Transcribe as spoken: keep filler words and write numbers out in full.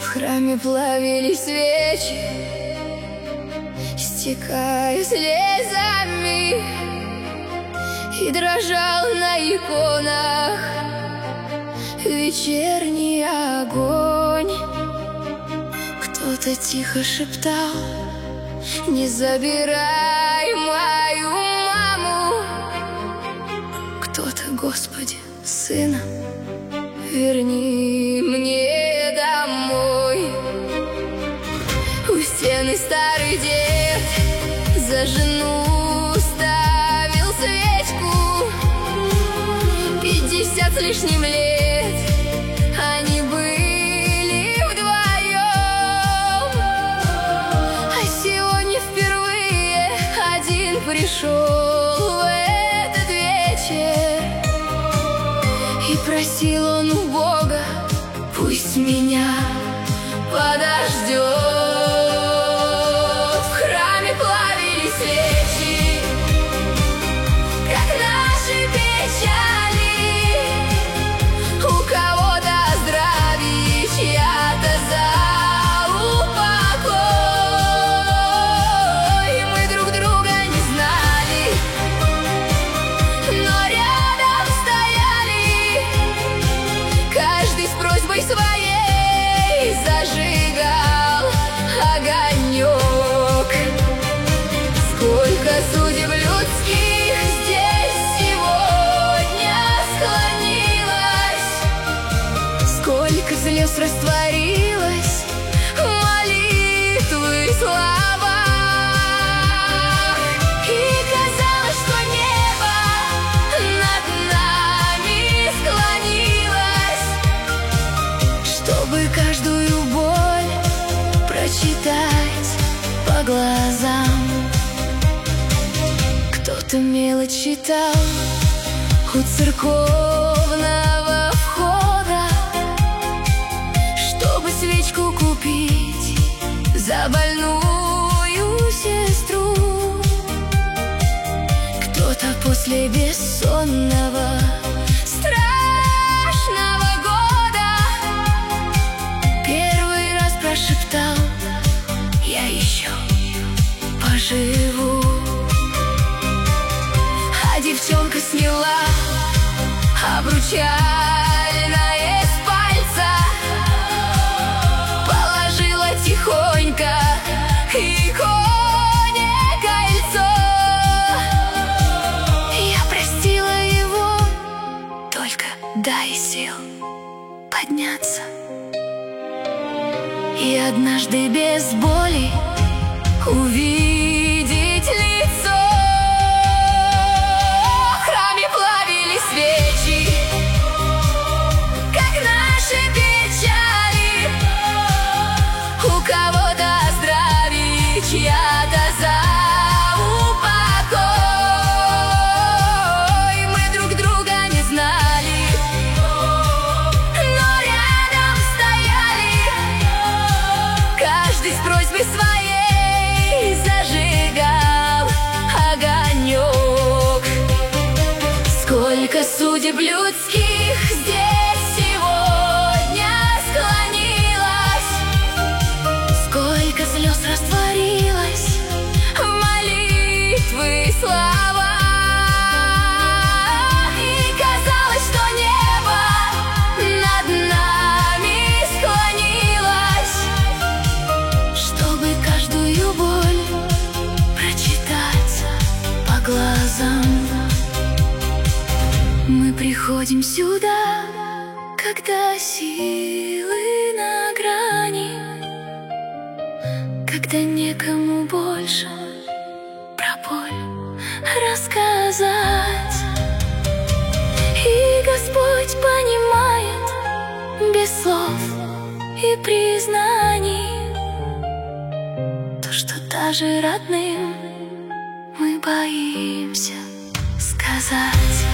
храме плавились свечи, стекая слезами, и дрожал на иконах вечерний огонь. Кто-то тихо шептал: не забирай мою маму. Кто-то: Господи, сына верни мне домой. У стены старый дед за жену ставил свечку. Пятьдесят с лишним лет они были вдвоем, а сегодня впервые один пришел в этот вечер. И просил он у Бога: пусть меня подождет. В храме плавились свечи, как наши печали. У кого-то здравие, чья-то за упокой. Мы друг друга не знали, но рядом стояли. Каждый с просьбой своей зажигал огонек. Сколько судеб людских здесь сегодня склонилось, сколько слез растворилось в молитвы слова. И казалось, что небо над нами склонилось, чтобы каждую боль прочитать по глазам. Кто-то мелочь читал у церковного входа, чтобы свечку купить за больную сестру. Кто-то после бессонного страшного года первый раз прошептал: я еще поживу. А девчонка сняла обручальное с пальца, положила тихонько иконе кольцо. Я простила его, только дай сил подняться. И однажды без боли увидеть лицо. В храме плавились свечи, как наши печали. У кого-то здравие, чья-то за упокой. Мы друг друга не знали, но рядом стояли. Каждый с просьбой своей зажигал огонек. Сколько судеб людских здесь сегодня склонилось, сколько слез растворилось в молитвы слова. И казалось, что небо над нами склонилось, чтобы каждую боль прочитать по глазам. Мы приходим сюда, когда силы на грани, когда некому больше про боль рассказать. И Господь понимает без слов и признаний то, что даже родным мы боимся сказать.